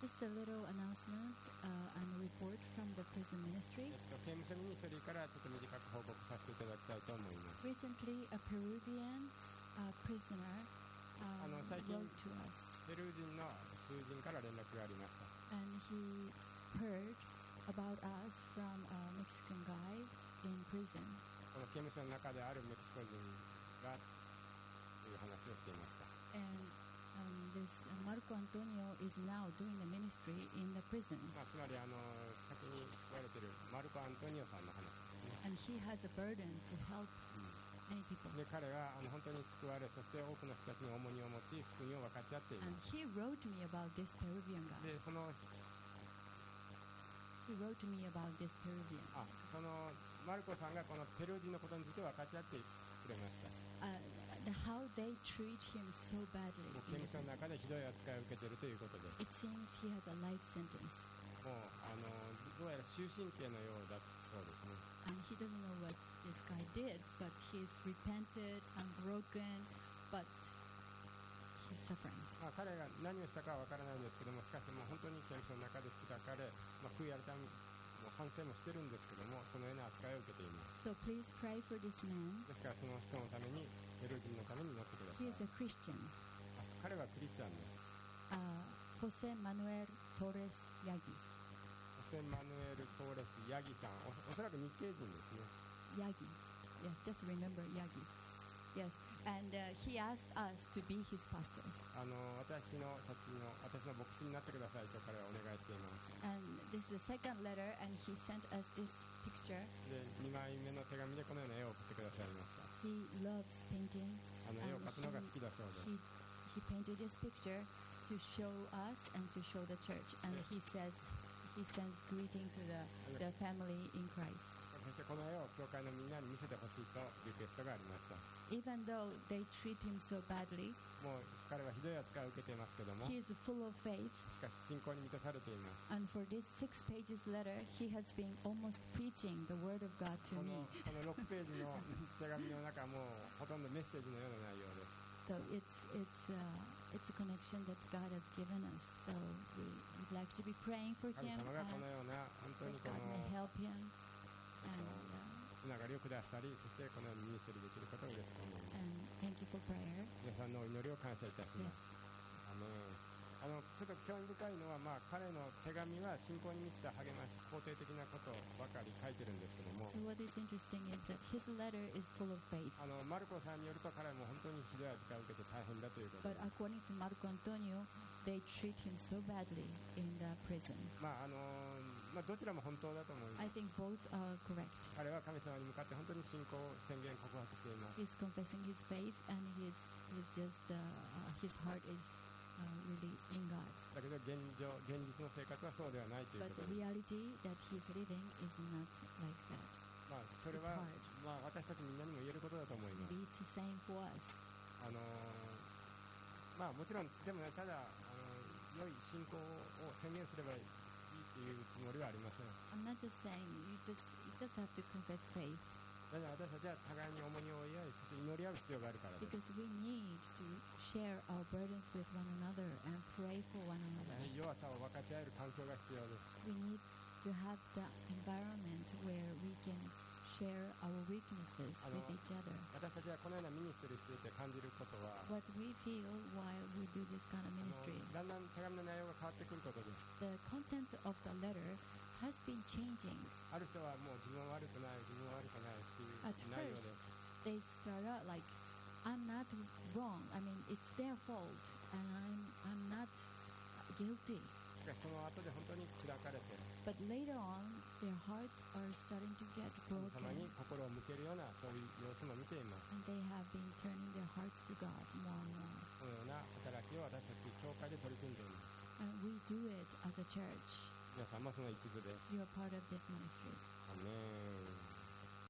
Just a little announcement and report from the prison ministry. 刑務所ミニストリーからちょっと短く報告させていただきたいと思います。 Recently, a Peruvian prisoner 最近 wrote to us, ペルー人の囚人から連絡がありました。 and he heard about us from a Mexican guy in prison. この刑務所の中であるメキシコ人がという話をしていました。 And this Marco Antonio is now doing the ministry in the prison. つまり先に救われているマルコ・アントニオさんの話ですね。 And he has a burden to help many people. で彼が本当に救われ、そして多くの人たちに重荷を持ち福音を分かち合っていま And す。 he wrote to me about this Peruvian guy. でその He wrote to me about this Peruvian. そのマルコさんがこのペルー人のことについて分かち合ってくれました。 How they treat him so badly. もう刑務所の中でひどい扱いを受けているということで、 It seems he has a life sentence. もうどうやら終身刑のようだそうですね。 And he doesn't know what this guy did, but he's repented and broken, but he's suffering. 彼が何をしたかは分からないんですけども、しかしもう本当に刑務所の中で砕かれ、悔い改めもう反省もしてるんですけども、そのような扱いを受けています。 So please pray for this man. ですからその人のために、ペルー人のために祈ってくださ He い。 is a Christian. 彼はクリスチャンです。 Jose Manuel Torres Yagi. ホセマヌエル・トーレス・ヤギさん、おそらく日系人ですね。 Yagi. Yes, just remember Yagi. Yes, and he asked us to be his pastors. 私の牧師になってくださいと彼はお願いしています。 And this is the second letter, and he sent us this picture. で2枚目の手紙でこのような絵を送ってくださいました。 He loves painting. 絵を描くのが好きだそうです。 He painted this picture to show us and to show the church. And he sends greeting to the family in Christ. そしてこの絵を教会のみんなに見せてほしいとリクエストがありました。 Even though they treat him so badly, もう彼はひどい扱いを受けていますけども、 he is full of faith. しかし信仰に満たされています。 And for this 6 pages letter, he has been almost preaching the word of God to こ me. の6ページの手紙の中はもうほとんどメッセージのような内容です。 So it's a connection that God has given us. So we'd like to be praying for 神 him 様がこの and ような本当に that こ God may の help him. And つながりを下したり、そしてこのようにミニストリーできることを嬉しく思います。 thank you for prayer. 皆さんのお祈りを感謝いたしま Yes. す。アメン。ちょっと興味深いのは、彼の手紙は信仰に満ちた励まし、肯定的なことばかり書いてるんですけども、 And what is interesting is that his letter is full of faith. マルコさんによると彼はもう本当にひどい扱いを受けて大変だということ But で、 according to Marco Antonio, they treat him so badly in the prison. どちらも本当だと思いま I す。 think both are correct. 彼は神様に向かって本当に信仰を宣言告白しています。 He's confessing his faith, and his heart is really in God. だけど現実の生活はそうではないという But こと the で、 reality that he's living is not like that. それは、私たちみんなにも言えることだと思います。 Maybe it's the same for us. もちろんでもね、ただ良い信仰を宣言すればいいというつもりはありません。 I'm not just saying you just have to confess faith だから私たちは互いに重荷を追い合い、そして祈り合う必要があるからです。 because we need to share our burdens with one another and pray for one another. 弱さを分かち合える環境が必要です。 We need to have the environment where we can share our weaknesses with each other. 私たちはこのようなミニストリーしていて感じることは、 What we feel while we do this kind of ministry, だんだん手紙の内容が変わってくることです。 the content of the letter has been changing. ある人はもう自分は悪くないっていう At 内容で first, す。 they start out like, I'm not wrong. I mean, it's their fault, and I'm not guilty. しかしその後で本当に砕かれて、 But later on, their hearts are starting to get 神様に broken, 心を向けるようなそういう様子も見ています。 and they have been turning their hearts to God more and more. このような働きを私たち教会で取り組んでいます。 And we do it as a church. 皆さんもその一部です。 You are part of this ministry. アメン。